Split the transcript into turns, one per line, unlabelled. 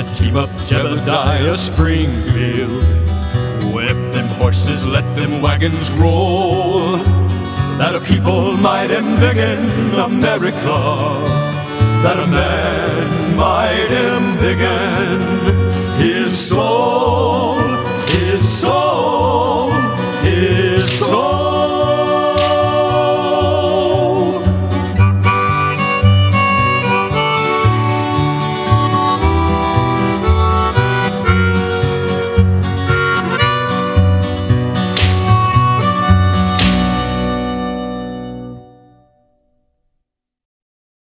a team up Jebediah Springfield. Whip them horses, let them wagons roll, that a people might embiggen America, that a man might embiggen his soul.